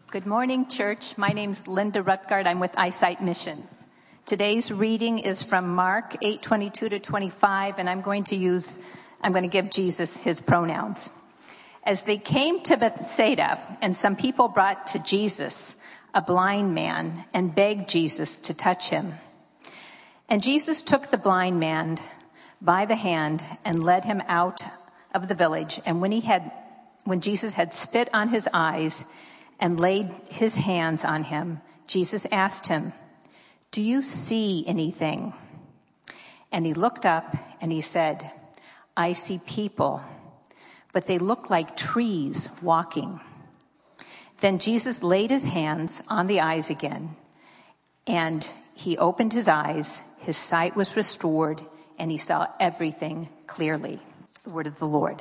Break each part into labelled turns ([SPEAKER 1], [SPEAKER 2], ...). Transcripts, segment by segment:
[SPEAKER 1] Good morning, church. My name's Linda Rutgard. I'm with Eyesight Missions. Today's reading is from Mark 8:22 to 25, and I'm going to give Jesus his pronouns. As they came to Bethsaida, and some people brought to Jesus a blind man and begged Jesus to touch him. And Jesus took the blind man by the hand and led him out of the village. And when Jesus had spit on his eyes and laid his hands on him, Jesus asked him, "Do you see anything?" And he looked up and he said, "I see people, but they look like trees walking." Then Jesus laid his hands on the eyes again, and he opened his eyes. His sight was restored, and he saw everything clearly. The word of the Lord.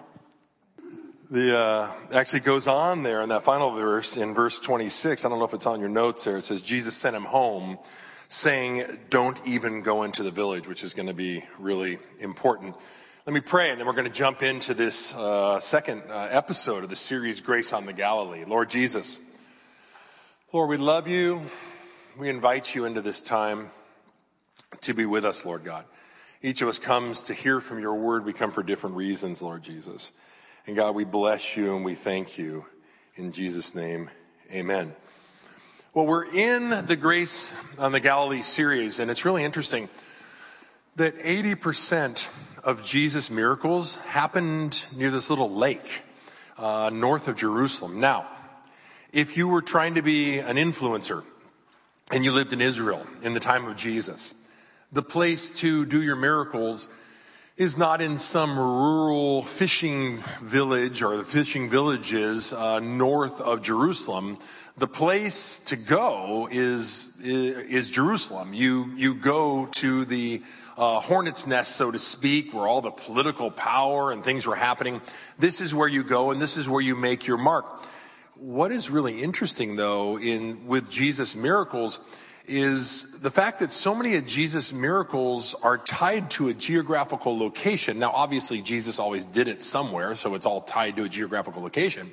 [SPEAKER 2] Actually goes on there in that final verse, in verse 26. I don't know if it's on your notes there. It says, Jesus sent him home saying, "Don't even go into the village," which is going to be really important. Let me pray, and then we're going to jump into this second episode of the series, Grace on the Galilee. Lord Jesus, Lord, we love you. We invite you into this time to be with us, Lord God. Each of us comes to hear from your word. We come for different reasons, Lord Jesus. And God, we bless you and we thank you. In Jesus' name, amen. Well, we're in the Grace on the Galilee series, and it's really interesting that 80% of Jesus' miracles happened near this little lake north of Jerusalem. Now, if you were trying to be an influencer and you lived in Israel in the time of Jesus, the place to do your miracles is not in some rural fishing village or the fishing villages north of Jerusalem. The place to go is Jerusalem. You go to the hornet's nest, so to speak, where all the political power and things were happening. This is where you go, and this is where you make your mark. What is really interesting, though, with Jesus' miracles is the fact that so many of Jesus' miracles are tied to a geographical location. Now, obviously, Jesus always did it somewhere, so it's all tied to a geographical location.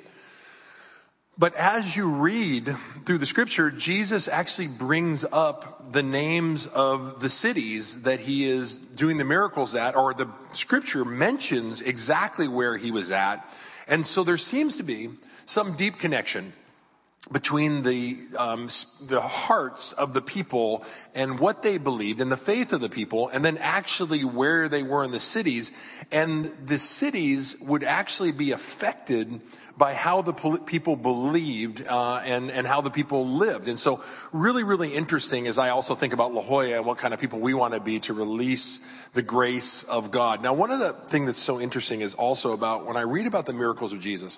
[SPEAKER 2] But as you read through the scripture, Jesus actually brings up the names of the cities that he is doing the miracles at, or the scripture mentions exactly where he was at. And so there seems to be some deep connection between the hearts of the people and what they believed and the faith of the people, and then actually where they were in the cities. And the cities would actually be affected by how the people believed and how the people lived. And so really, really interesting as I also think about La Jolla and what kind of people we want to be to release the grace of God. Now, one of the things that's so interesting is also about when I read about the miracles of Jesus,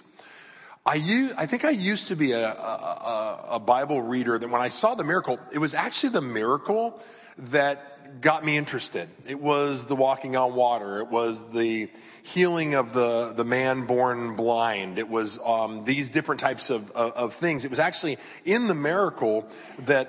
[SPEAKER 2] I think I used to be a Bible reader that when I saw the miracle, it was actually the miracle that got me interested. It was the walking on water. It was the healing of the man born blind. It was these different types of things. It was actually in the miracle that,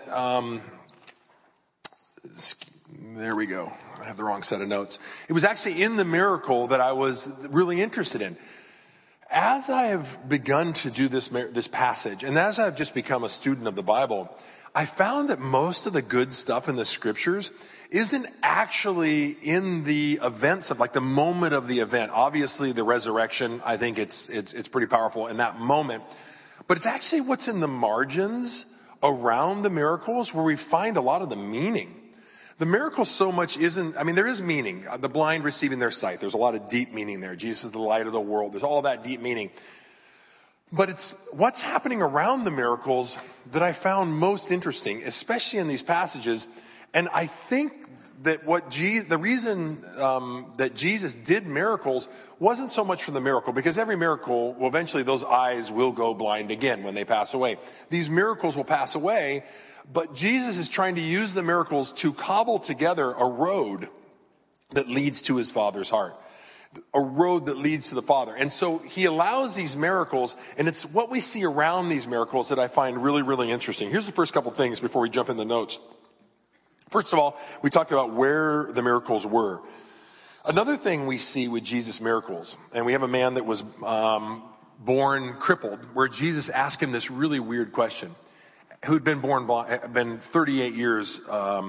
[SPEAKER 2] there we go. I have the wrong set of notes. It was actually in the miracle that I was really interested in. As I have begun to do this passage, and as I've just become a student of the Bible, I found that most of the good stuff in the scriptures isn't actually in the events of like the moment of the event. Obviously, the resurrection, I think it's pretty powerful in that moment. But it's actually what's in the margins around the miracles where we find a lot of the meaning. The miracle so much there is meaning. The blind receiving their sight. There's a lot of deep meaning there. Jesus is the light of the world. There's all that deep meaning. But it's what's happening around the miracles that I found most interesting, especially in these passages. And I think that the reason that Jesus did miracles wasn't so much for the miracle, because every miracle, well, eventually those eyes will go blind again when they pass away. These miracles will pass away. But Jesus is trying to use the miracles to cobble together a road that leads to his Father's heart. A road that leads to the Father. And so he allows these miracles, and it's what we see around these miracles that I find really, really interesting. Here's the first couple things before we jump in the notes. First of all, we talked about where the miracles were. Another thing we see with Jesus' miracles, and we have a man that was born crippled, where Jesus asked him this really weird question. Who'd been been 38 years,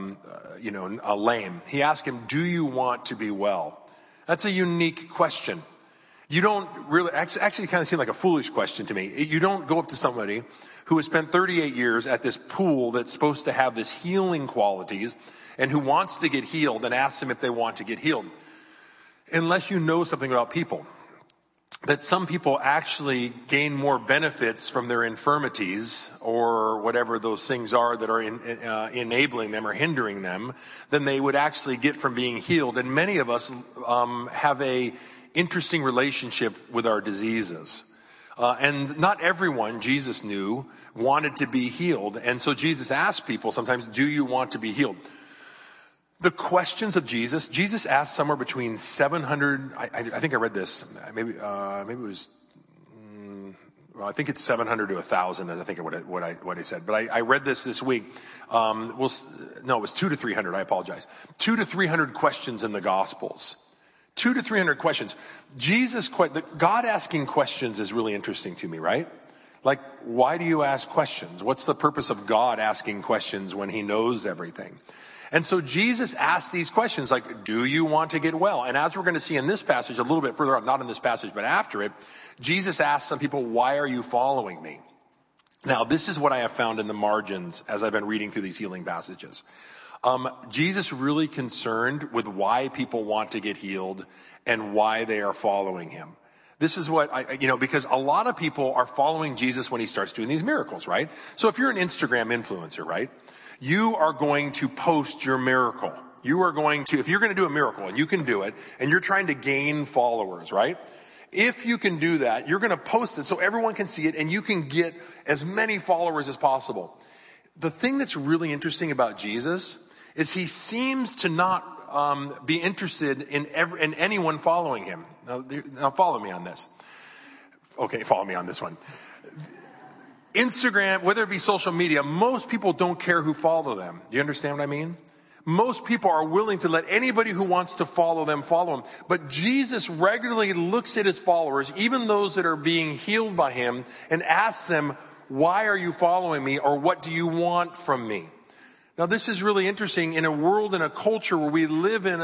[SPEAKER 2] lame. He asked him, "Do you want to be well?" That's a unique question. You don't really, actually kind of seem like a foolish question to me. You don't go up to somebody who has spent 38 years at this pool that's supposed to have this healing qualities and who wants to get healed and ask them if they want to get healed. Unless you know something about people. That some people actually gain more benefits from their infirmities or whatever those things are that are enabling them or hindering them than they would actually get from being healed. And many of us have a interesting relationship with our diseases. And not everyone, Jesus knew, wanted to be healed. And so Jesus asked people sometimes, do you want to be healed? The questions of Jesus asked somewhere between 700, I think I read this, maybe it was, I think it's 700 to 1,000, I think what I said. But I read this week. It was 200 to 300, I apologize. 200 to 300 questions in the Gospels. 200 to 300 questions. God asking questions is really interesting to me, right? Like, why do you ask questions? What's the purpose of God asking questions when he knows everything? And so Jesus asked these questions like, do you want to get well? And as we're going to see in this passage a little bit further on, not in this passage, but after it, Jesus asked some people, why are you following me? Now, this is what I have found in the margins as I've been reading through these healing passages. Jesus really concerned with why people want to get healed and why they are following him. This is what because a lot of people are following Jesus when he starts doing these miracles, right? So if you're an Instagram influencer, right? You are going to post your miracle. You are going to, if you're going to do a miracle and you can do it and you're trying to gain followers, right? If you can do that, you're going to post it so everyone can see it and you can get as many followers as possible. The thing that's really interesting about Jesus is he seems to not be interested in anyone following him. Now follow me on this. Okay, follow me on this one. Instagram, whether it be social media, most people don't care who follow them. Do you understand what I mean? Most people are willing to let anybody who wants to follow them. But Jesus regularly looks at his followers, even those that are being healed by him, and asks them, why are you following me? Or what do you want from me? Now, this is really interesting in a world, in a culture where we live in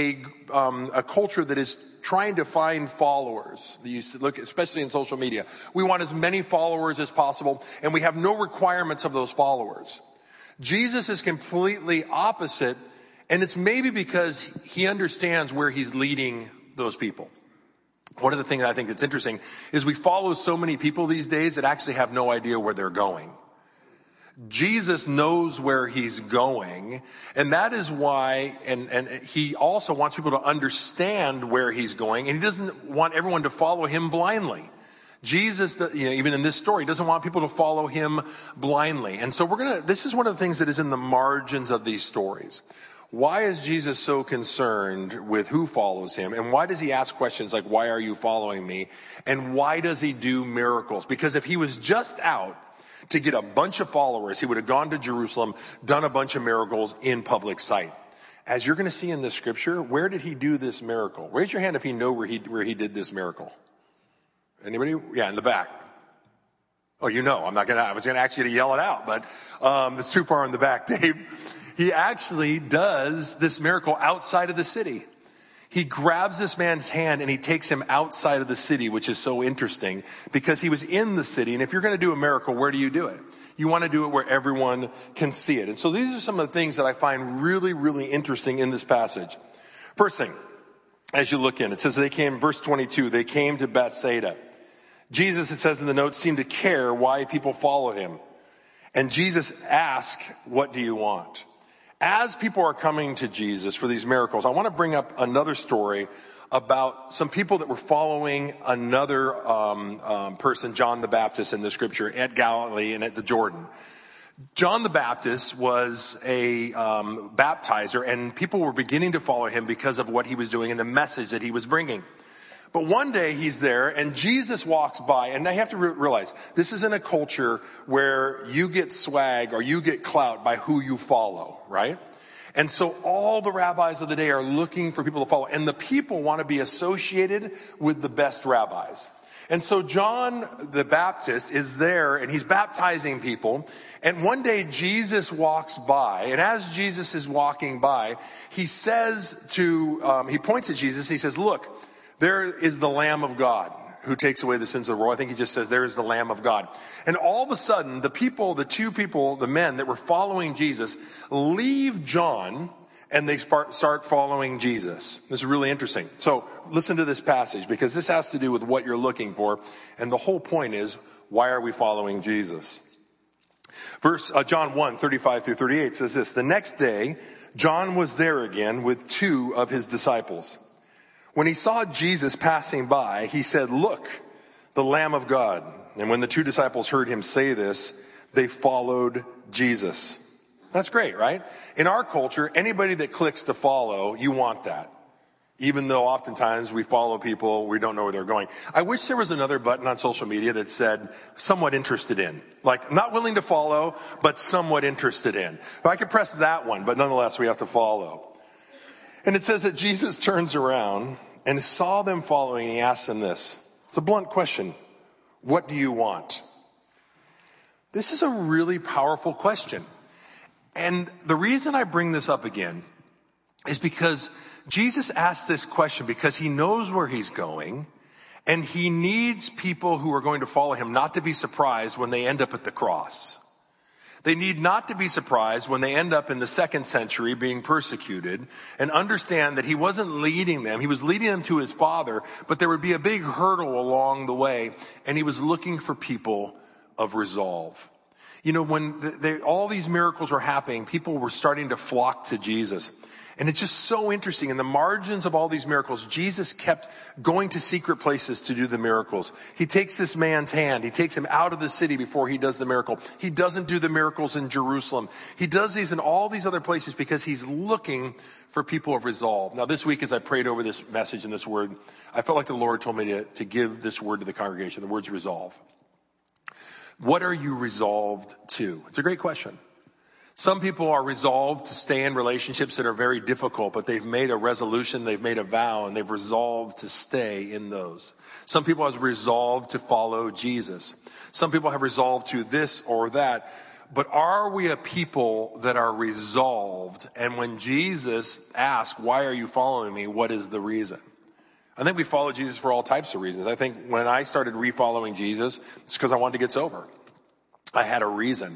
[SPEAKER 2] a culture that is trying to find followers. You look, especially in social media. We want as many followers as possible, and we have no requirements of those followers. Jesus is completely opposite, and it's maybe because he understands where he's leading those people. One of the things I think that's interesting is we follow so many people these days that actually have no idea where they're going. Jesus knows where he's going, and that is why, and he also wants people to understand where he's going, and he doesn't want everyone to follow him blindly. Jesus, even in this story, doesn't want people to follow him blindly. And so this is one of the things that is in the margins of these stories. Why is Jesus so concerned with who follows him? And why does he ask questions like, why are you following me? And why does he do miracles? Because if he was just out to get a bunch of followers, he would have gone to Jerusalem, done a bunch of miracles in public sight. As you're going to see in this scripture, where did he do this miracle? Raise your hand if you know where he did this miracle. Anybody? Yeah, in the back. Oh, I was going to ask you to yell it out, but it's too far in the back, Dave. He actually does this miracle outside of the city. He grabs this man's hand and he takes him outside of the city, which is so interesting because he was in the city. And if you're going to do a miracle, where do you do it? You want to do it where everyone can see it. And so these are some of the things that I find really, really interesting in this passage. First thing, as you look in, it says verse 22, they came to Bethsaida. Jesus, it says in the notes, seemed to care why people follow him. And Jesus asked, what do you want? As people are coming to Jesus for these miracles, I want to bring up another story about some people that were following another person, John the Baptist, in the scripture at Galilee and at the Jordan. John the Baptist was a baptizer, and people were beginning to follow him because of what he was doing and the message that he was bringing. But one day he's there and Jesus walks by, and I have to realize this is in a culture where you get swag or you get clout by who you follow, right? And so all the rabbis of the day are looking for people to follow, and the people want to be associated with the best rabbis. And so John the Baptist is there and he's baptizing people. And one day Jesus walks by, and as Jesus is walking by, he says he points at Jesus. He says, look, there is the Lamb of God who takes away the sins of the world. I think he just says, there is the Lamb of God. And all of a sudden, the men that were following Jesus leave John and they start following Jesus. This is really interesting. So listen to this passage, because this has to do with what you're looking for. And the whole point is, why are we following Jesus? John 1, 35 through 38 says this: the next day, John was there again with two of his disciples. When he saw Jesus passing by, he said, look, the Lamb of God. And when the two disciples heard him say this, they followed Jesus. That's great, right? In our culture, anybody that clicks to follow, you want that. Even though oftentimes we follow people, we don't know where they're going. I wish there was another button on social media that said, somewhat interested in. Like, not willing to follow, but somewhat interested in. I could press that one, but nonetheless, we have to follow. And it says that Jesus turns around and saw them following, and he asks them this. It's a blunt question. What do you want? This is a really powerful question. And the reason I bring this up again is because Jesus asked this question because he knows where he's going, and he needs people who are going to follow him not to be surprised when they end up at the cross. They need not to be surprised when they end up in the 2nd century being persecuted, and understand that he wasn't leading them. He was leading them to his Father, but there would be a big hurdle along the way, and he was looking for people of resolve. You know, when all these miracles were happening, people were starting to flock to Jesus. And it's just so interesting. In the margins of all these miracles, Jesus kept going to secret places to do the miracles. He takes this man's hand. He takes him out of the city before he does the miracle. He doesn't do the miracles in Jerusalem. He does these in all these other places because he's looking for people of resolve. Now, this week, as I prayed over this message and this word, I felt like the Lord told me to give this word to the congregation. The word's resolve. What are you resolved to? It's a great question. Some people are resolved to stay in relationships that are very difficult, but they've made a resolution, they've made a vow, and they've resolved to stay in those. Some people have resolved to follow Jesus. Some people have resolved to this or that. But are we a people that are resolved? And when Jesus asks, why are you following me? What is the reason? I think we follow Jesus for all types of reasons. I think when I started re-following Jesus, it's because I wanted to get sober. I had a reason.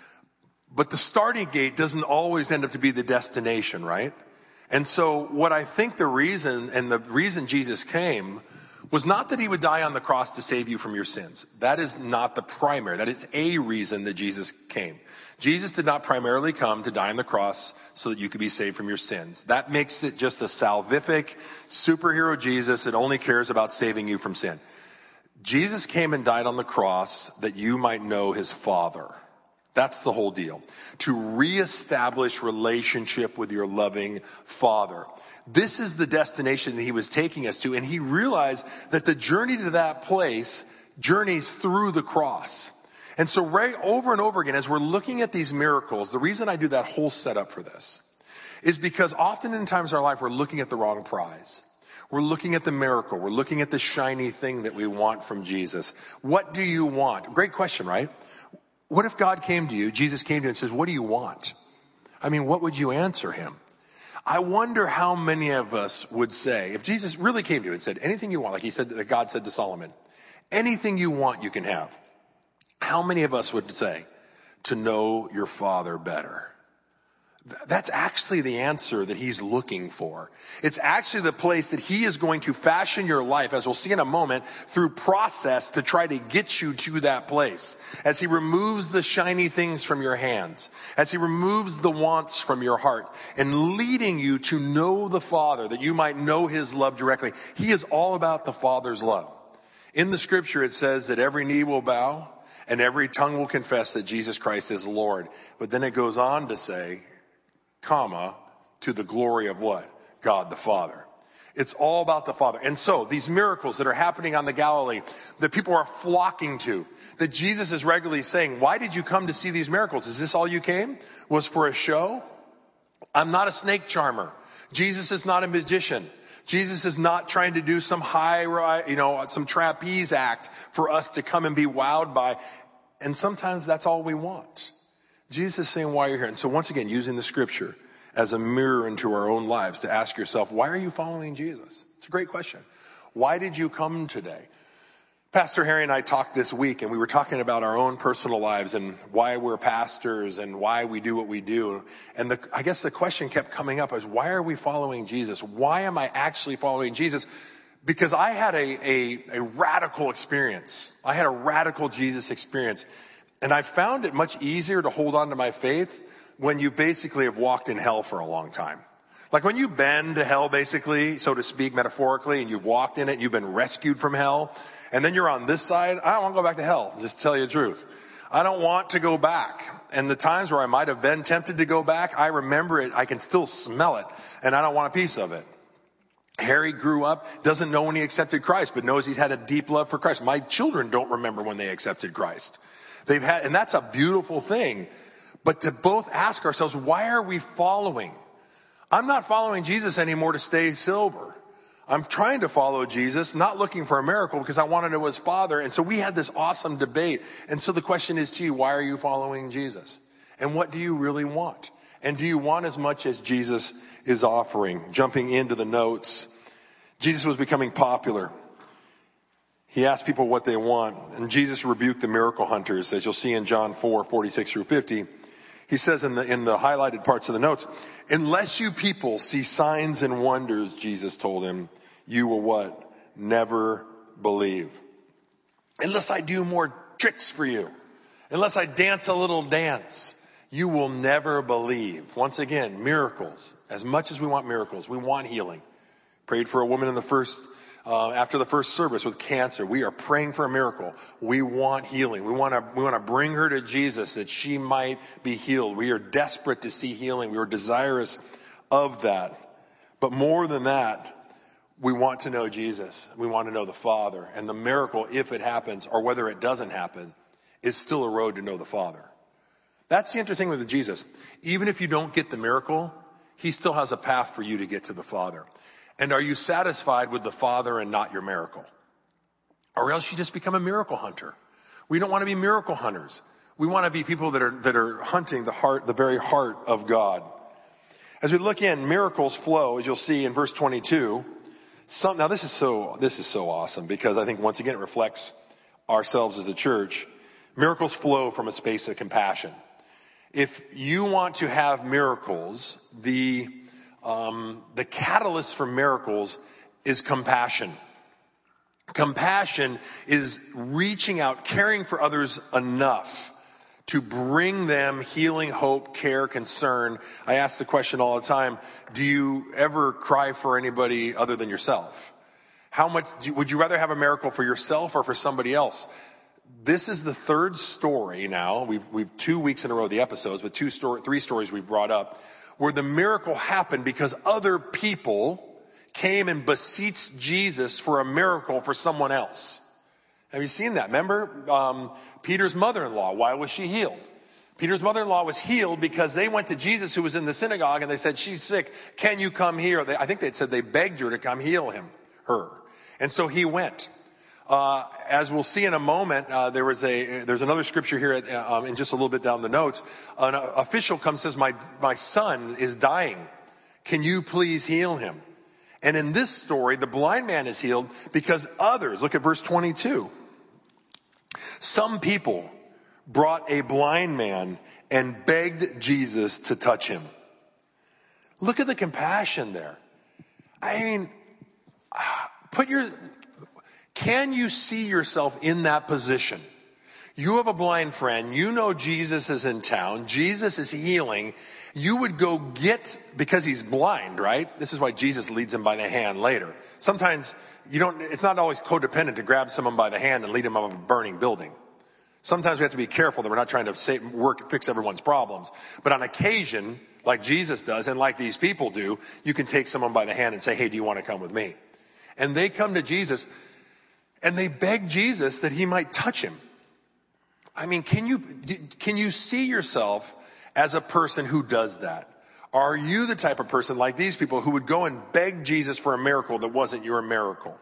[SPEAKER 2] But the starting gate doesn't always end up to be the destination, right? And so what I think the reason Jesus came was not that he would die on the cross to save you from your sins. That is not the primary. That is a reason that Jesus came. Jesus did not primarily come to die on the cross so that you could be saved from your sins. That makes it just a salvific superhero Jesus that only cares about saving you from sin. Jesus came and died on the cross that you might know his Father. That's the whole deal. To reestablish relationship with your loving Father. This is the destination that he was taking us to. And he realized that the journey to that place journeys through the cross. And so right over and over again, as we're looking at these miracles, the reason I do that whole setup for this is because often in times in our life, we're looking at the wrong prize. We're looking at the miracle. We're looking at the shiny thing that we want from Jesus. What do you want? Great question, right? What if God came to you, Jesus came to you and says, what do you want? I mean, what would you answer him? I wonder how many of us would say, if Jesus really came to you and said, anything you want, like he said, that God said to Solomon, anything you want, you can have. How many of us would say, to know your Father better? That's actually the answer that he's looking for. It's actually the place that he is going to fashion your life, as we'll see in a moment, through process to try to get you to that place. As he removes the shiny things from your hands, as he removes the wants from your heart, and leading you to know the Father, that you might know his love directly. He is all about the Father's love. In the scripture, it says that every knee will bow and every tongue will confess that Jesus Christ is Lord. But then it goes on to say, to the glory of what? God the Father. It's all about the Father. And so these miracles that are happening on the Galilee, that people are flocking to, that Jesus is regularly saying, why did you come to see these miracles? Is this all you came? Was for a show? I'm not a snake charmer. Jesus is not a magician. Jesus is not trying to do some some trapeze act for us to come and be wowed by. And sometimes that's all we want. Jesus is saying, why you're here. And so once again, using the scripture as a mirror into our own lives to ask yourself, why are you following Jesus? It's a great question. Why did you come today? Pastor Harry and I talked this week, and we were talking about our own personal lives and why we're pastors and why we do what we do. And I guess the question kept coming up is, why are we following Jesus? Why am I actually following Jesus? Because I had a radical experience. I had a radical Jesus experience. And I found it much easier to hold on to my faith when you basically have walked in hell for a long time. Like when you've been to hell, basically, so to speak, metaphorically, and you've walked in it, and you've been rescued from hell, and then you're on this side. I don't want to go back to hell, just to tell you the truth. I don't want to go back. And the times where I might have been tempted to go back, I remember it. I can still smell it, and I don't want a piece of it. Harry grew up, doesn't know when he accepted Christ, but knows he's had a deep love for Christ. My children don't remember when they accepted Christ. And that's a beautiful thing. But to both ask ourselves, why are we following? I'm not following Jesus anymore to stay sober. I'm trying to follow Jesus, not looking for a miracle because I want to know his Father. And so we had this awesome debate. And so the question is to you, why are you following Jesus? And what do you really want? And do you want as much as Jesus is offering? Jumping into the notes, Jesus was becoming popular. He asked people what they want. And Jesus rebuked the miracle hunters, as you'll see in John 4:46-50. He says in the highlighted parts of the notes, unless you people see signs and wonders, Jesus told him, you will what? Never believe. Unless I do more tricks for you, unless I dance a little dance, you will never believe. Once again, miracles. As much as we want miracles, we want healing. Prayed for a woman in after the first service with cancer. We are praying for a miracle. We want healing. We want to bring her to Jesus that she might be healed. We are desperate to see healing. We are desirous of that. But more than that, we want to know Jesus. We want to know the Father. And the miracle, if it happens or whether it doesn't happen, is still a road to know the Father. That's the interesting thing with Jesus. Even if you don't get the miracle, he still has a path for you to get to the Father. And are you satisfied with the Father and not your miracle? Or else you just become a miracle hunter. We don't want to be miracle hunters. We want to be people that are hunting the very heart of God. As we look in, miracles flow, as you'll see in verse 22. Now this is so awesome because I think once again it reflects ourselves as a church. Miracles flow from a space of compassion. If you want to have miracles, the catalyst for miracles is compassion. Compassion is reaching out, caring for others enough to bring them healing, hope, care, concern. I ask the question all the time, do you ever cry for anybody other than yourself? Would you rather have a miracle for yourself or for somebody else? This is the third story now. We've 2 weeks in a row, the episodes, but 3 stories we've brought up where the miracle happened because other people came and beseeched Jesus for a miracle for someone else. Have you seen that? Remember Peter's mother-in-law? Why was she healed? Peter's mother-in-law was healed because they went to Jesus who was in the synagogue and they said, she's sick. Can you come here? I think they said they begged her to come heal her. And so he went. As we'll see in a moment, there's another scripture here in just a little bit down the notes. An official comes and says, my son is dying. Can you please heal him? And in this story, the blind man is healed because others, look at verse 22. Some people brought a blind man and begged Jesus to touch him. Look at the compassion there. I mean, can you see yourself in that position? You have a blind friend. You know Jesus is in town. Jesus is healing. You would go because he's blind, right? This is why Jesus leads him by the hand later. Sometimes it's not always codependent to grab someone by the hand and lead him out of a burning building. Sometimes we have to be careful that we're not trying to fix everyone's problems. But on occasion, like Jesus does and like these people do, you can take someone by the hand and say, hey, do you want to come with me? And they come to Jesus and they beg Jesus that he might touch him. I mean, can you see yourself as a person who does that? Are you the type of person like these people who would go and beg Jesus for a miracle that wasn't your miracle?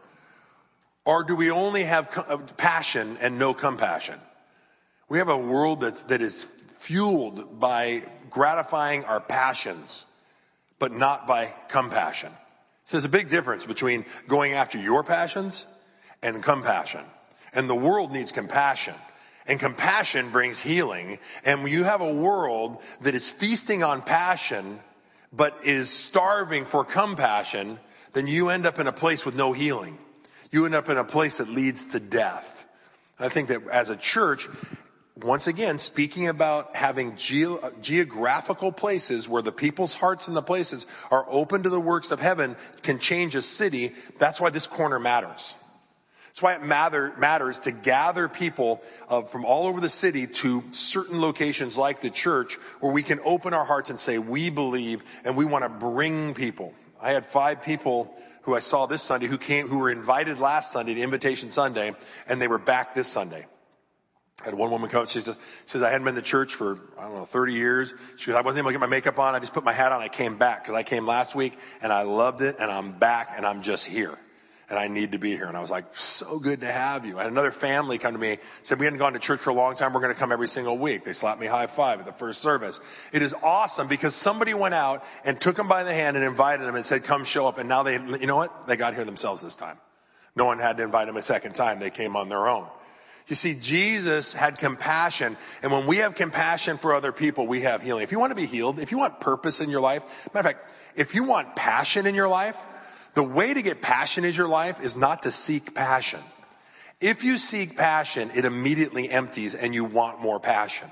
[SPEAKER 2] Or do we only have passion and no compassion? We have a world that is fueled by gratifying our passions, but not by compassion. So there's a big difference between going after your passions and compassion. And the world needs compassion. And compassion brings healing. And when you have a world that is feasting on passion, but is starving for compassion, then you end up in a place with no healing. You end up in a place that leads to death. I think that as a church, once again, speaking about having geographical places where the people's hearts and the places are open to the works of heaven can change a city. That's why this corner matters. That's why it matters to gather people from all over the city to certain locations like the church where we can open our hearts and say, we believe and we want to bring people. I had 5 people who I saw this Sunday who were invited last Sunday to Invitation Sunday, and they were back this Sunday. I had one woman come up, she says, I hadn't been to church for, 30 years. She goes, I wasn't able to get my makeup on. I just put my hat on. I came back because I came last week and I loved it, and I'm back and I'm just here. And I need to be here. And I was like, so good to have you. I had another family come to me, said, we hadn't gone to church for a long time. We're going to come every single week. They slapped me high five at the first service. It is awesome because somebody went out and took them by the hand and invited them and said, come show up. And now you know what? They got here themselves this time. No one had to invite them a second time. They came on their own. You see, Jesus had compassion. And when we have compassion for other people, we have healing. If you want to be healed, if you want purpose in your life, matter of fact, if you want passion in your life, the way to get passion in your life is not to seek passion. If you seek passion, it immediately empties and you want more passion.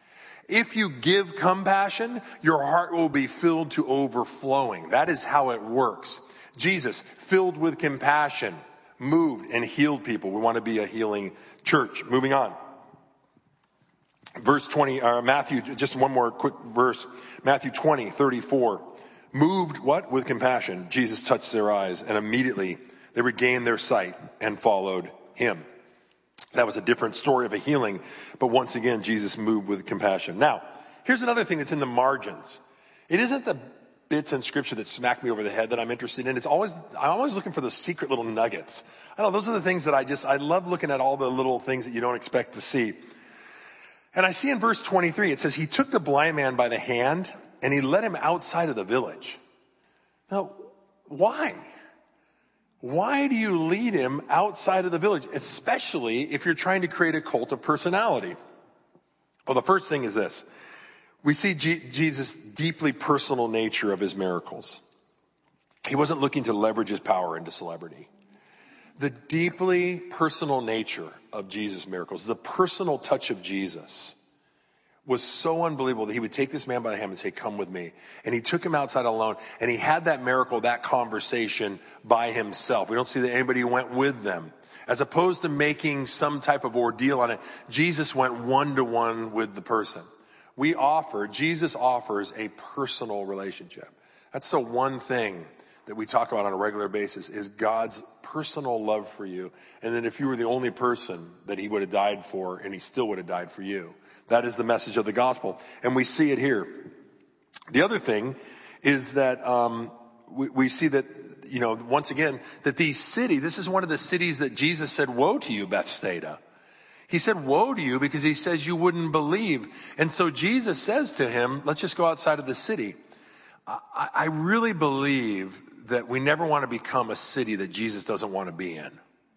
[SPEAKER 2] If you give compassion, your heart will be filled to overflowing. That is how it works. Jesus, filled with compassion, moved and healed people. We want to be a healing church. Moving on. Verse 20, Matthew, just one more quick verse. Matthew 20:34. Moved, what? With compassion, Jesus touched their eyes, and immediately they regained their sight and followed him. That was a different story of a healing, but once again, Jesus moved with compassion. Now, here's another thing that's in the margins. It isn't the bits in scripture that smack me over the head that I'm interested in. I'm always looking for those secret little nuggets. I don't know, those are the things that I love looking at all the little things that you don't expect to see. And I see in verse 23, it says, he took the blind man by the hand and he led him outside of the village. Now, why? Why do you lead him outside of the village, especially if you're trying to create a cult of personality? Well, the first thing is this. We see Jesus' deeply personal nature of his miracles. He wasn't looking to leverage his power into celebrity. The deeply personal nature of Jesus' miracles, the personal touch of Jesus, was so unbelievable that he would take this man by the hand and say, come with me. And he took him outside alone, and he had that miracle, that conversation by himself. We don't see that anybody went with them. As opposed to making some type of ordeal on it, Jesus went one-to-one with the person. Jesus offers a personal relationship. That's the one thing that we talk about on a regular basis is God's personal love for you. And then if you were the only person that he would have died for, and he still would have died for you. That is the message of the gospel. And we see it here. The other thing is that we see that, once again, that this is one of the cities that Jesus said, woe to you, Bethsaida. He said, woe to you, because he says you wouldn't believe. And so Jesus says to him, let's just go outside of the city. I really believe that we never want to become a city that Jesus doesn't want to be in.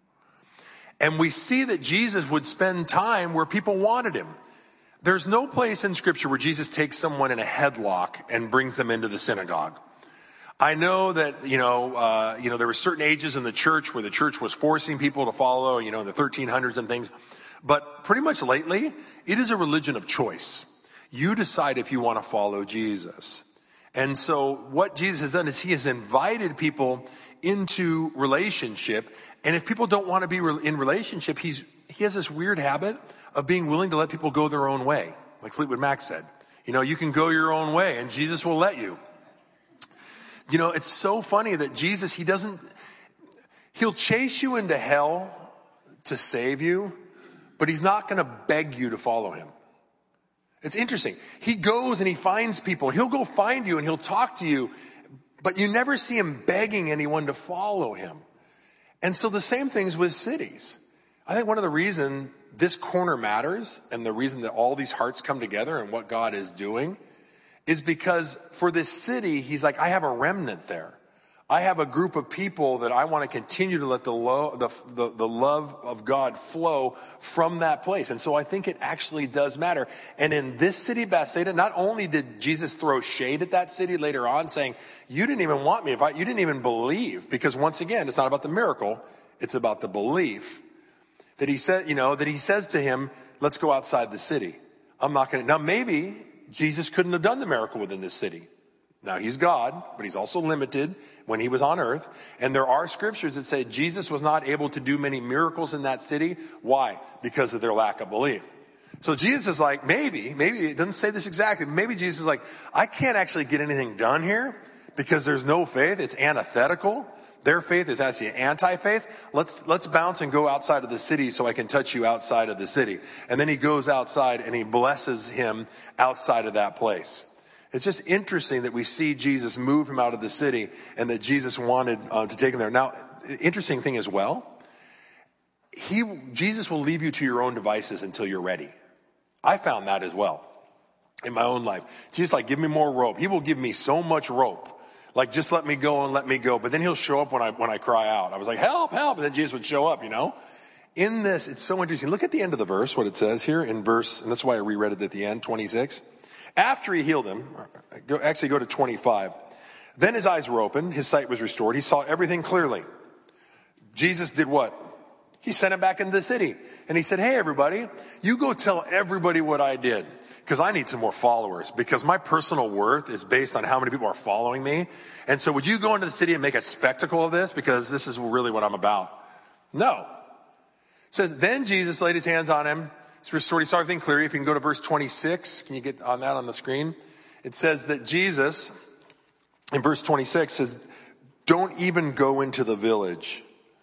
[SPEAKER 2] And we see that Jesus would spend time where people wanted him. There's no place in scripture where Jesus takes someone in a headlock and brings them into the synagogue. I know that, there were certain ages in the church where the church was forcing people to follow, in the 1300s and things. But pretty much lately, it is a religion of choice. You decide if you want to follow Jesus. And so what Jesus has done is he has invited people into relationship. And if people don't want to be in relationship, he has this weird habit of being willing to let people go their own way. Like Fleetwood Mac said, you can go your own way and Jesus will let you. It's so funny that Jesus, he'll chase you into hell to save you, but he's not going to beg you to follow him. It's interesting. He goes and he finds people. He'll go find you and he'll talk to you, but you never see him begging anyone to follow him. And so the same things with cities. I think one of the reasons this corner matters and the reason that all these hearts come together and what God is doing is because for this city, he's like, I have a remnant there. I have a group of people that I want to continue to let the love of God flow from that place. And so I think it actually does matter. And in this city, Bethsaida, not only did Jesus throw shade at that city later on saying, you didn't even want me, you didn't even believe, because once again, it's not about the miracle, it's about the belief that he said, that he says to him, let's go outside the city. Now maybe Jesus couldn't have done the miracle within this city. Now, he's God, but he's also limited when he was on earth. And there are scriptures that say Jesus was not able to do many miracles in that city. Why? Because of their lack of belief. So Jesus is like, maybe, it doesn't say this exactly. Maybe Jesus is like, I can't actually get anything done here because there's no faith. It's antithetical. Their faith is actually anti-faith. Let's bounce and go outside of the city so I can touch you outside of the city. And then he goes outside and he blesses him outside of that place. It's just interesting that we see Jesus move him out of the city and that Jesus wanted to take him there. Now, interesting thing as well, Jesus will leave you to your own devices until you're ready. I found that as well in my own life. Jesus like, give me more rope. He will give me so much rope. Like, just let me go and let me go. But then he'll show up when I cry out. I was like, help, help. And then Jesus would show up, In this, it's so interesting. Look at the end of the verse, what it says here in verse, and that's why I reread it at the end, 26. After he healed him, go to 25. Then his eyes were opened, his sight was restored, he saw everything clearly. Jesus did what? He sent him back into the city. And he said, hey everybody, you go tell everybody what I did. Because I need some more followers. Because my personal worth is based on how many people are following me. And so would you go into the city and make a spectacle of this? Because this is really what I'm about. No. It says, then Jesus laid his hands on him. He's restored. He saw everything clearly. If you can go to verse 26. Can you get on that on the screen? It says that Jesus, in verse 26, says, don't even go into the village.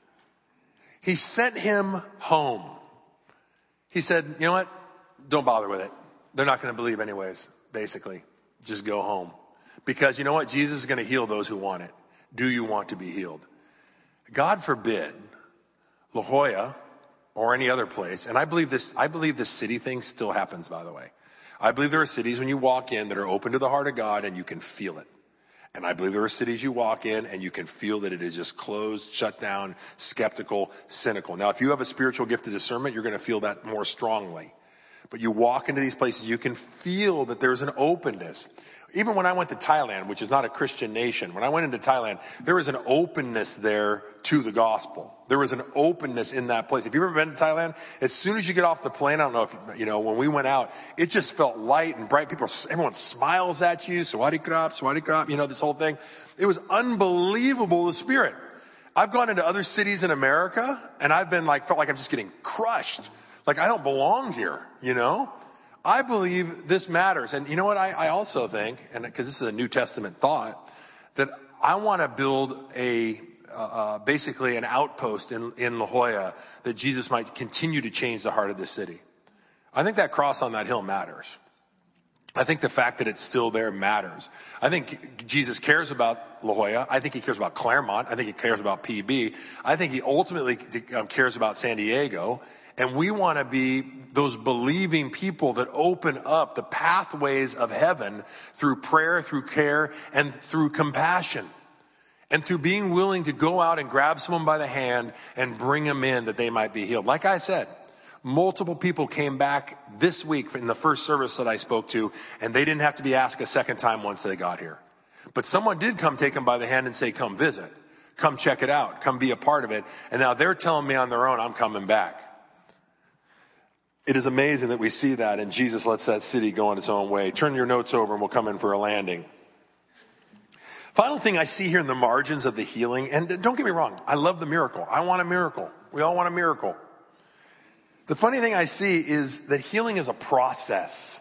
[SPEAKER 2] He sent him home. He said, you know what? Don't bother with it. They're not going to believe anyways, basically. Just go home. Because you know what? Jesus is going to heal those who want it. Do you want to be healed? God forbid La Jolla or any other place, and I believe this city thing still happens, by the way. I believe there are cities when you walk in that are open to the heart of God and you can feel it. And I believe there are cities you walk in and you can feel that it is just closed, shut down, skeptical, cynical. Now, if you have a spiritual gift of discernment, you're going to feel that more strongly. But you walk into these places, you can feel that there's an openness. Even when I went to Thailand, which is not a Christian nation, when I went into Thailand, there was an openness there to the gospel. There was an openness in that place. If you've ever been to Thailand, as soon as you get off the plane, I don't know if, when we went out, it just felt light and bright. Everyone smiles at you. Sawadee krap, this whole thing. It was unbelievable, the spirit. I've gone into other cities in America and I've been felt like I'm just getting crushed. Like I don't belong here, I believe this matters. And you know what I also think, and because this is a New Testament thought, that I want to build basically an outpost in La Jolla that Jesus might continue to change the heart of this city. I think that cross on that hill matters. I think the fact that it's still there matters. I think Jesus cares about La Jolla. I think he cares about Claremont. I think he cares about PB. I think he ultimately cares about San Diego. And we want to be those believing people that open up the pathways of heaven through prayer, through care, and through compassion. And through being willing to go out and grab someone by the hand and bring them in that they might be healed. Like I said, multiple people came back this week in the first service that I spoke to, and they didn't have to be asked a second time once they got here. But someone did come take them by the hand and say, come visit. Come check it out. Come be a part of it. And now they're telling me on their own, I'm coming back. It is amazing that we see that, and Jesus lets that city go on its own way. Turn your notes over and we'll come in for a landing. Final thing I see here in the margins of the healing, and don't get me wrong, I love the miracle. I want a miracle. We all want a miracle. The funny thing I see is that healing is a process.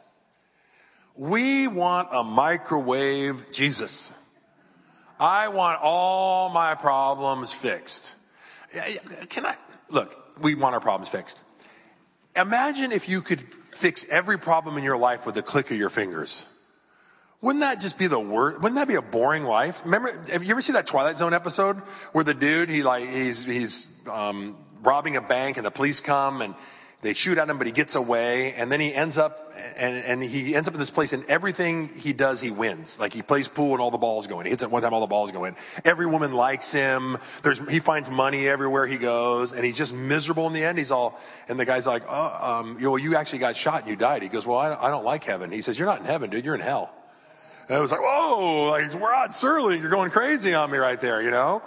[SPEAKER 2] We want a microwave Jesus. I want all my problems fixed. Look, we want our problems fixed. Imagine if you could fix every problem in your life with the click of your fingers. Wouldn't that just be the worst? Wouldn't that be a boring life? Remember, have you ever seen that Twilight Zone episode where the dude, he's robbing a bank and the police come and they shoot at him, but he gets away, and then he ends up in this place, and everything he does, he wins. Like, he plays pool and all the balls go in. He hits it one time, all the balls go in. Every woman likes him. He finds money everywhere he goes, and he's just miserable in the end. And the guy's like, you actually got shot and you died. He goes, well, I don't like heaven. He says, you're not in heaven, dude. You're in hell. And it was like, whoa, like, Rod Serling, you're going crazy on me right there, you know?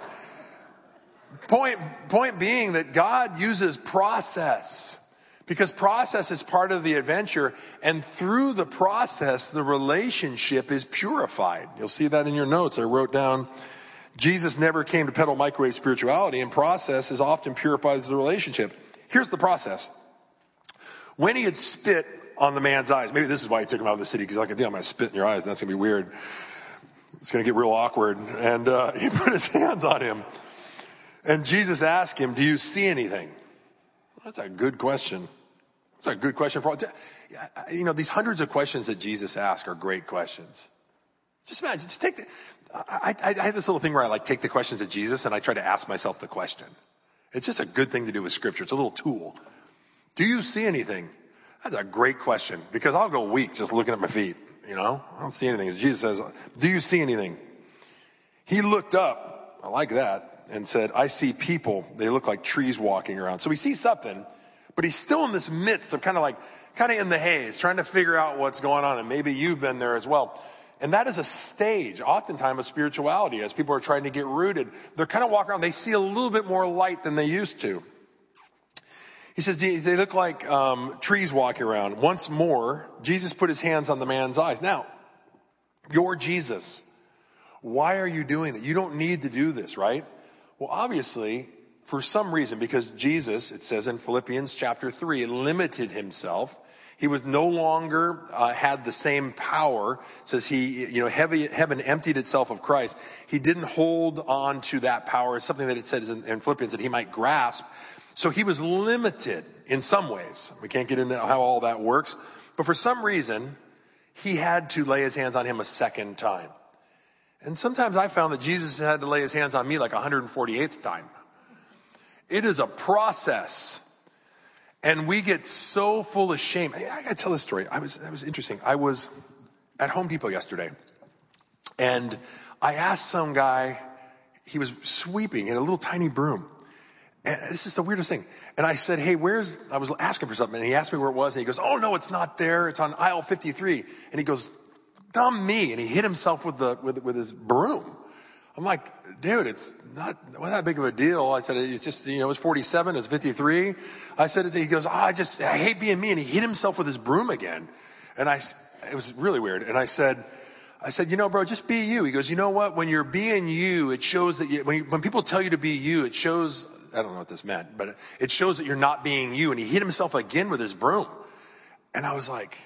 [SPEAKER 2] Point being that God uses process. Because process is part of the adventure, and through the process, the relationship is purified. You'll see that in your notes. I wrote down, Jesus never came to peddle microwave spirituality, and process is often purifies the relationship. Here's the process. When he had spit on the man's eyes, maybe this is why he took him out of the city, because like, I'm going to spit in your eyes, and that's going to be weird. It's going to get real awkward. And he put his hands on him. And Jesus asked him, do you see anything? That's a good question. That's a good question for all. You know, these hundreds of questions that Jesus asked are great questions. Just imagine, just take I have this little thing where I like take the questions of Jesus and I try to ask myself the question. It's just a good thing to do with scripture. It's a little tool. Do you see anything? That's a great question, because I'll go weeks just looking at my feet. You know, I don't see anything. Jesus says, do you see anything? He looked up. I like that. And said, I see people. They look like trees walking around. So he sees something, but he's still in this midst of kind of in the haze, trying to figure out what's going on. And maybe you've been there as well. And that is a stage, oftentimes, of spirituality. As people are trying to get rooted, they're kind of walking around. They see a little bit more light than they used to. He says, they look like trees walking around. Once more, Jesus put his hands on the man's eyes. Now, you're Jesus. Why are you doing that? You don't need to do this, right? Well, obviously, for some reason, because Jesus, it says in Philippians chapter 3, limited himself. He was no longer had the same power. It says heaven emptied itself of Christ. He didn't hold on to that power. It's something that it says in Philippians that he might grasp. So he was limited in some ways. We can't get into how all that works. But for some reason, he had to lay his hands on him a second time. And sometimes I found that Jesus had to lay his hands on me like 148th time. It is a process. And we get so full of shame. I got to tell this story. That was interesting. I was at Home Depot yesterday. And I asked some guy, he was sweeping in a little tiny broom. And this is the weirdest thing. And I said, hey, I was asking for something. And he asked me where it was. And he goes, oh, no, it's not there. It's on aisle 53. And he goes, dumb me. And he hit himself with his broom. I'm like, dude, it's not that big of a deal. I said, it's just, it was 47, it's 53. I said, he goes, I hate being me. And he hit himself with his broom again. And it was really weird. And I said, bro, just be you. He goes, you know what? When you're being you, it shows that when people tell you to be you, it shows, I don't know what this meant, but it shows that you're not being you. And he hit himself again with his broom. And I was like,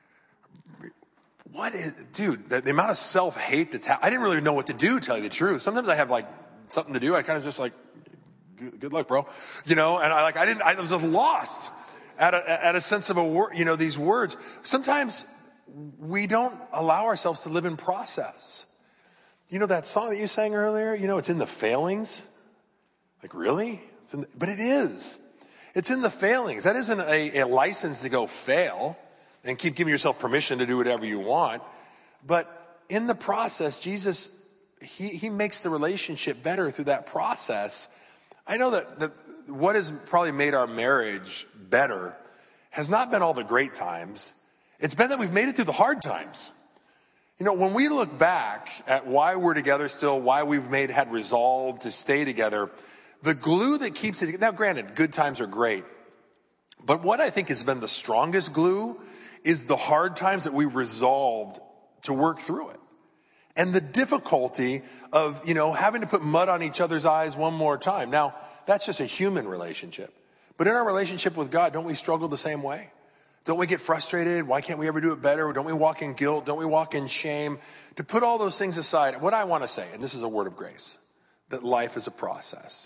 [SPEAKER 2] the amount of self-hate that's I didn't really know what to do, to tell you the truth. Sometimes I have like something to do. I kind of just like, good luck, bro. And I was just lost at a sense of a word, these words. Sometimes we don't allow ourselves to live in process. That song that you sang earlier, it's in the failings. Like, really? But it is. It's in the failings. That isn't a license to go fail and keep giving yourself permission to do whatever you want. But in the process, Jesus, he makes the relationship better through that process. I know that what has probably made our marriage better has not been all the great times. It's been that we've made it through the hard times. When we look back at why we're together still, why we've had resolve to stay together, the glue that keeps it, now granted, good times are great, but what I think has been the strongest glue is the hard times that we resolved to work through it. And the difficulty of, having to put mud on each other's eyes one more time. Now, that's just a human relationship. But in our relationship with God, don't we struggle the same way? Don't we get frustrated? Why can't we ever do it better? Don't we walk in guilt? Don't we walk in shame? To put all those things aside, what I want to say, and this is a word of grace, that life is a process.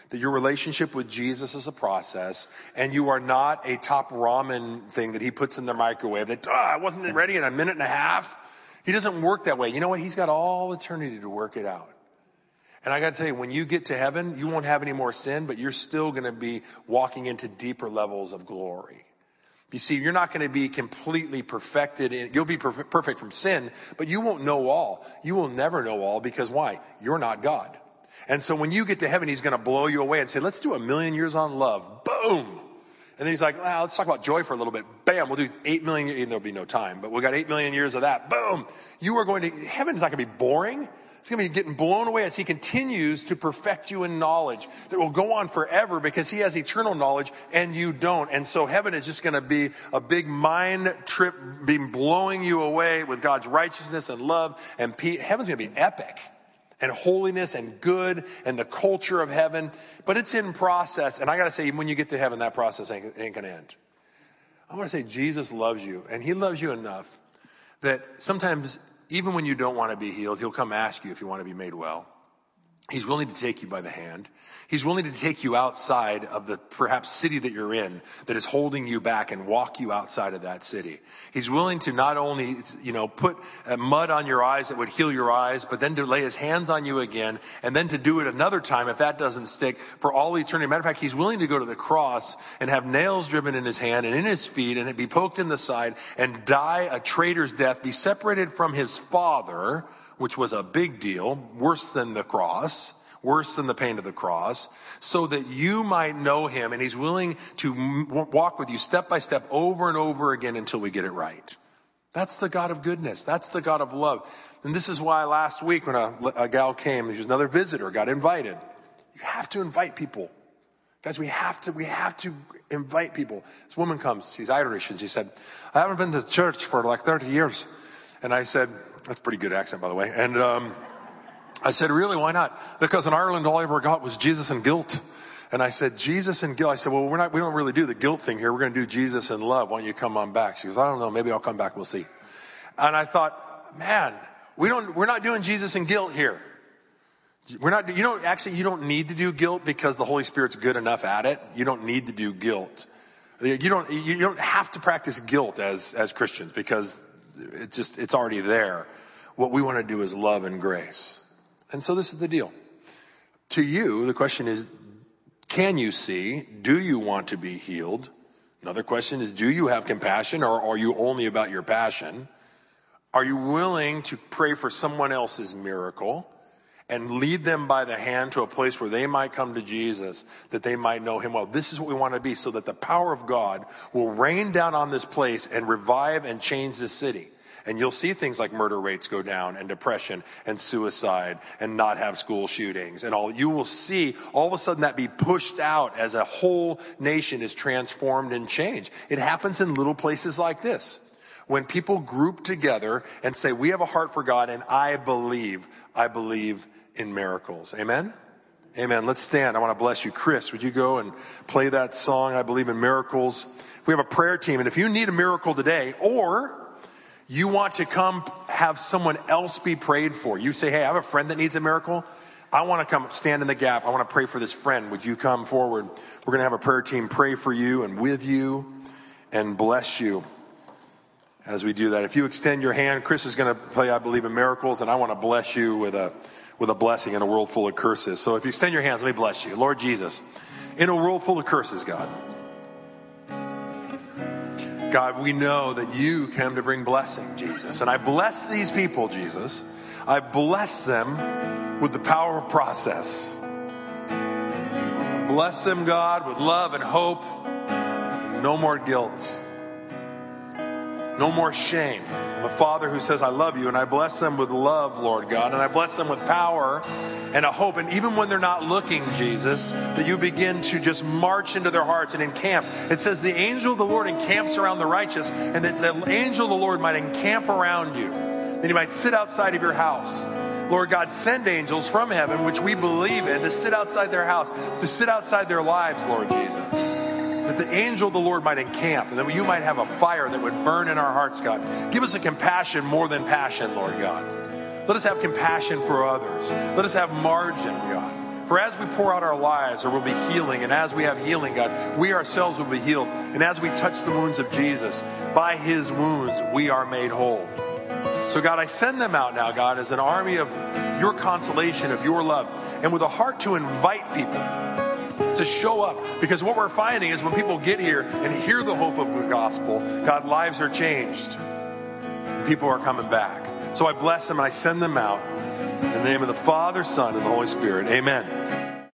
[SPEAKER 2] That your relationship with Jesus is a process, and you are not a top ramen thing that he puts in the microwave that, I wasn't ready in a minute and a half. He doesn't work that way. You know what? He's got all eternity to work it out. And I got to tell you, when you get to heaven, you won't have any more sin, but you're still going to be walking into deeper levels of glory. You see, you're not going to be completely perfected. You'll be perfect from sin, but you won't know all. You will never know all because why? You're not God. And so when you get to heaven, he's going to blow you away and say, let's do 1,000,000 years on love. Boom. And then he's like, well, let's talk about joy for a little bit. Bam, we'll do 8 million, and there'll be no time, but we got 8 million years of that. Boom. You are going to, heaven's not going to be boring. It's going to be getting blown away as he continues to perfect you in knowledge that will go on forever because he has eternal knowledge and you don't. And so heaven is just going to be a big mind trip, being blowing you away with God's righteousness and love and peace. Heaven's going to be epic. And holiness and good and the culture of heaven. But it's in process. And I got to say, when you get to heaven, that process ain't going to end. I want to say Jesus loves you. And he loves you enough that sometimes, even when you don't want to be healed, he'll come ask you if you want to be made well. He's willing to take you by the hand. He's willing to take you outside of the perhaps city that you're in that is holding you back and walk you outside of that city. He's willing to not only, put mud on your eyes that would heal your eyes, but then to lay his hands on you again and then to do it another time if that doesn't stick for all eternity. Matter of fact, he's willing to go to the cross and have nails driven in his hand and in his feet and it be poked in the side and die a traitor's death, be separated from his Father, which was a big deal, worse than the cross, worse than the pain of the cross, so that you might know him. And he's willing to walk with you step by step over and over again until we get it right. That's the God of goodness. That's the God of love. And this is why last week when a gal came, there was another visitor, got invited. You have to invite people. Guys, we have to invite people. This woman comes, she's Irish, and she said, I haven't been to church for like 30 years. And I said, that's a pretty good accent, by the way. And I said, really, why not? Because in Ireland, all I ever got was Jesus and guilt. And I said, Jesus and guilt. I said, well, we don't really do the guilt thing here. We're going to do Jesus and love. Why don't you come on back? She goes, I don't know. Maybe I'll come back. We'll see. And I thought, man, we're not doing Jesus and guilt here. You don't need to do guilt because the Holy Spirit's good enough at it. You don't need to do guilt. You don't have to practice guilt as Christians because it's already there. What we want to do is love and grace. And so this is the deal. To you, the question is, can you see? Do you want to be healed? Another question is, do you have compassion or are you only about your passion? Are you willing to pray for someone else's miracle and lead them by the hand to a place where they might come to Jesus, that they might know him well? This is what we want to be, so that the power of God will rain down on this place and revive and change this city. And you'll see things like murder rates go down and depression and suicide and not have school shootings and all. You will see all of a sudden that be pushed out as a whole nation is transformed and changed. It happens in little places like this. When people group together and say, we have a heart for God and I believe in miracles. Amen? Amen. Let's stand. I want to bless you. Chris, would you go and play that song, I Believe in Miracles? We have a prayer team, and if you need a miracle today, or you want to come have someone else be prayed for, you say, hey, I have a friend that needs a miracle. I want to come stand in the gap. I want to pray for this friend. Would you come forward? We're going to have a prayer team pray for you and with you and bless you as we do that. If you extend your hand, Chris is going to play I Believe in Miracles, and I want to bless you with a blessing in a world full of curses. So if you extend your hands, let me bless you. Lord Jesus, in a world full of curses, God, we know that you came to bring blessing, Jesus. And I bless these people, Jesus. I bless them with the power of process. Bless them, God, with love and hope. No more guilt. No more shame. I'm a father who says, I love you, and I bless them with love, Lord God, and I bless them with power and a hope. And even when they're not looking, Jesus, that you begin to just march into their hearts and encamp. It says the angel of the Lord encamps around the righteous, and that the angel of the Lord might encamp around you. That he might sit outside of your house. Lord God, send angels from heaven, which we believe in, to sit outside their house, to sit outside their lives, Lord Jesus. That the angel of the Lord might encamp, and that you might have a fire that would burn in our hearts, God. Give us a compassion more than passion, Lord God. Let us have compassion for others. Let us have margin, God. For as we pour out our lives, there will be healing. And as we have healing, God, we ourselves will be healed. And as we touch the wounds of Jesus, by his wounds, we are made whole. So God, I send them out now, God, as an army of your consolation, of your love, and with a heart to invite people to show up. Because what we're finding is when people get here and hear the hope of the gospel, God, lives are changed. People are coming back. So I bless them and I send them out. In the name of the Father, Son, and the Holy Spirit. Amen.